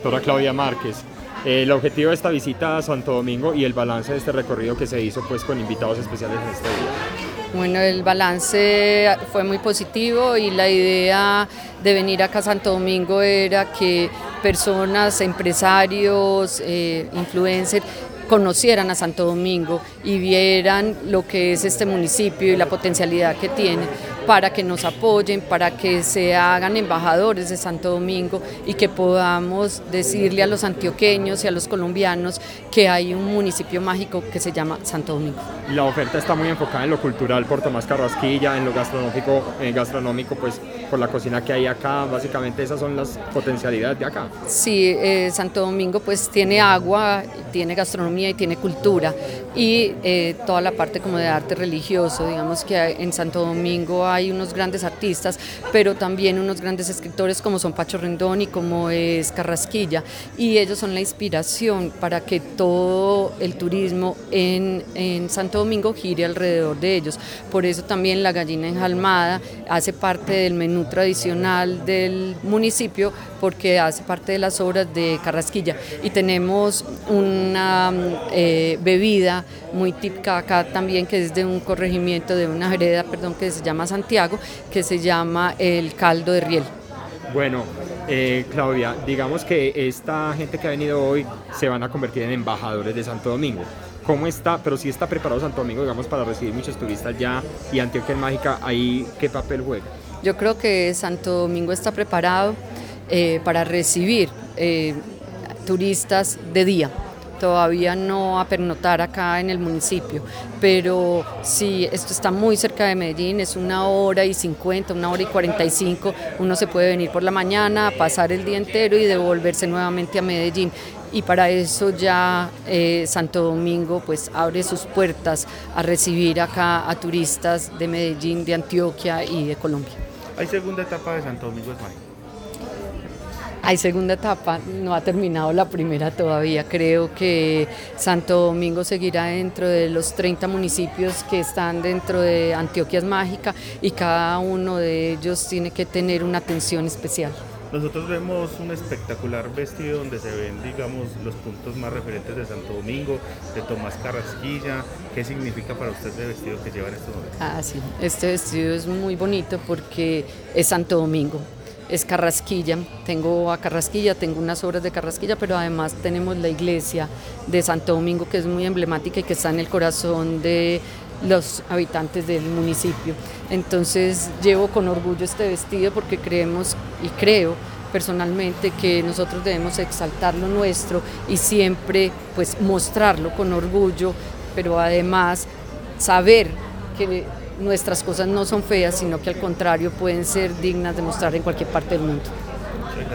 doctora Claudia Márquez. El objetivo de esta visita a Santo Domingo y el balance de este recorrido que se hizo pues con invitados especiales en este día. Bueno, el balance fue muy positivo y la idea de venir acá a Santo Domingo era que personas, empresarios, influencers, conocieran a Santo Domingo y vieran lo que es este municipio y la potencialidad que tiene para que nos apoyen, para que se hagan embajadores de Santo Domingo y que podamos decirle a los antioqueños y a los colombianos que hay un municipio mágico que se llama Santo Domingo. La oferta está muy enfocada en lo cultural por Tomás Carrasquilla, en lo gastronómico pues por la cocina que hay acá, básicamente esas son las potencialidades de acá. Sí, Santo Domingo pues tiene agua, tiene gastronomía y tiene cultura y toda la parte como de arte religioso, digamos que en Santo Domingo hay unos grandes artistas, pero también unos grandes escritores como son Pacho Rendón y como es Carrasquilla, y ellos son la inspiración para que todo el turismo en Santo Domingo gire alrededor de ellos. Por eso también la gallina enjalmada hace parte del menú tradicional del municipio, porque hace parte de las obras de Carrasquilla, y tenemos una bebida muy típica acá también, que es de un corregimiento, de una vereda, perdón, que se llama Santiago, que se llama el caldo de riel. Bueno, Claudia, digamos que esta gente que ha venido hoy se van a convertir en embajadores de Santo Domingo. ¿Cómo está? Pero sí está preparado Santo Domingo, digamos, para recibir muchos turistas ya, y Antioquia es mágica, ¿ahí qué papel juega? Yo creo que Santo Domingo está preparado para recibir turistas de día. Todavía no a pernoctar acá en el municipio, pero sí, esto está muy cerca de Medellín, es 1h50, 1h45, uno se puede venir por la mañana, pasar el día entero y devolverse nuevamente a Medellín, y para eso ya Santo Domingo pues abre sus puertas a recibir acá a turistas de Medellín, de Antioquia y de Colombia. ¿Hay segunda etapa de Santo Domingo es mágico? Hay segunda etapa, no ha terminado la primera todavía. Creo que Santo Domingo seguirá dentro de los 30 municipios que están dentro de Antioquia es mágica, y cada uno de ellos tiene que tener una atención especial. Nosotros vemos un espectacular vestido donde se ven, digamos, los puntos más referentes de Santo Domingo, de Tomás Carrasquilla. ¿Qué significa para usted el vestido que lleva en estos momentos? Ah, sí, este vestido es muy bonito porque es Santo Domingo. Es Carrasquilla, tengo a Carrasquilla, tengo unas obras de Carrasquilla, pero además tenemos la iglesia de Santo Domingo, que es muy emblemática y que está en el corazón de los habitantes del municipio. Entonces llevo con orgullo este vestido porque creemos y creo personalmente que nosotros debemos exaltar lo nuestro y siempre pues mostrarlo con orgullo, pero además saber que nuestras cosas no son feas, sino que al contrario pueden ser dignas de mostrar en cualquier parte del mundo.